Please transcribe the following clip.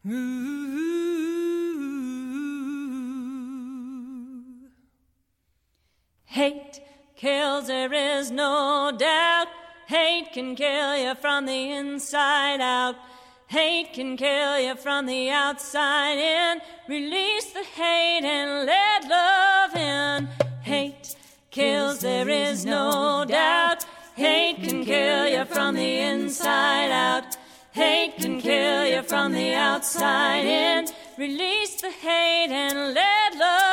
Ooh. Hate kills, there is no doubt. Hate can kill you from the inside out. Hate can kill you from the outside in. Release the hate and let love in. Hate kills, there is no doubt. Hate can kill you from the inside out. Hate can kill you from the outside in. Release the hate and let love